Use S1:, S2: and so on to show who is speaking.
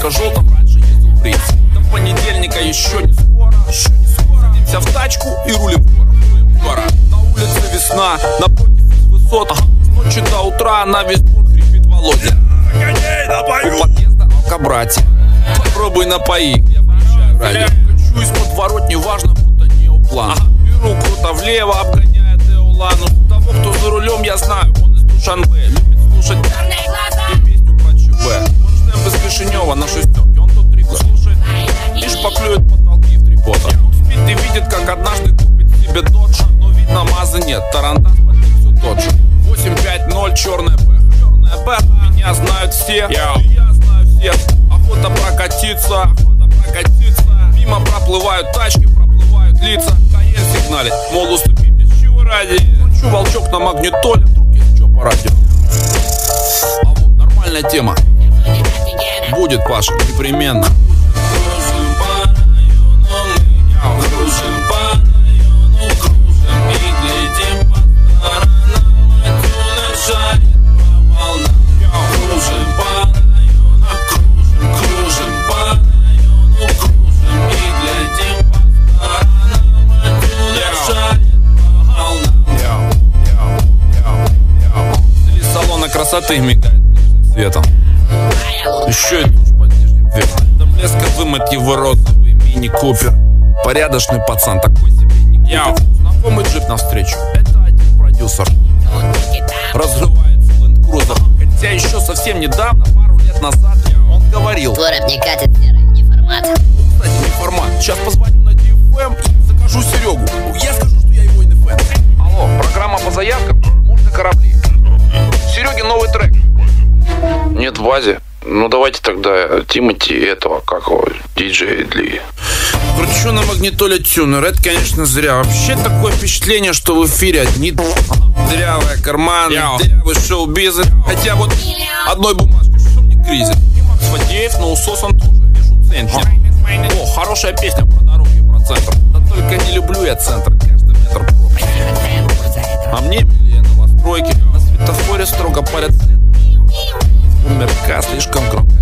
S1: ярко-желтом раньше ездил приз. До понедельника еще не скоро. Садимся в тачку и рулим в город. На улице весна, напротив из высот. С ночи до утра на весь двор хрипит Володя. У подъезда алкобратья. Попробуй напои. Я включаю радио. Качу из подворотни, важно, будто неоплан. Беру круто влево, обгоняя Деолану. Того, кто за рулем, я знаю, он из Душанбе. Любит слушать и песню про ЧБ. Он штемп из Кишинева на шестерке. Он тут трику слушает и шпаклюет потолки в 3 пота. Он спит и видит, как однажды купит себе додж. Но видно, мазы нет, тарантас под ним все тот же. 850 черная бэха. Черная бэха, меня знают все. Я знаю всех. Охота прокатиться. Мимо проплывают тачки, проплывают лица. Каен сигналит, мол, уступи мне, с чего ради. Кручу волчок на магнитоле, вдруг есть что по радио. А вот нормальная тема. Будет, Паша, непременно. Кружим по району, кружим по району, кружим и глядим по сторонам. Матюна жарит по волнам. Кружим по району, кружим по району, кружим и глядим по сторонам. Матюна жарит по волнам. Из салона красоты мигает ближним светом. Еще и душ под нижним веком. До блеска вымыть его розовый мини-купер. Порядочный пацан, такой себе никто. Знакомый джип навстречу, это один продюсер. Разрывается Land Cruiser. Хотя еще совсем недавно, пару лет назад, он говорил:
S2: город не катит, серый, не формат.
S1: Кстати, не формат. Сейчас позвоню на DFM и закажу Серегу. Я скажу, что я его НФМ. Алло, программа по заявкам, можно корабли. Сереге новый трек.
S3: Нет в базе. Ну давайте тогда Тимати этого, как его, диджей Дли.
S1: Кручу на магнитоле тюнер. Это, конечно, зря. Вообще такое впечатление, что в эфире одни дырявые карманы, дырявый шоу-бизнес. Хотя вот одной бумажки, что мне кризис. И Макс Фадеев, но усос он тоже. Вешу центнер. О, хорошая песня про дороги, про центр. Да только не люблю я центр, каждый метр пробки. А мне милее новостройки. На светофоре строго палят след. Умерка слишком громко.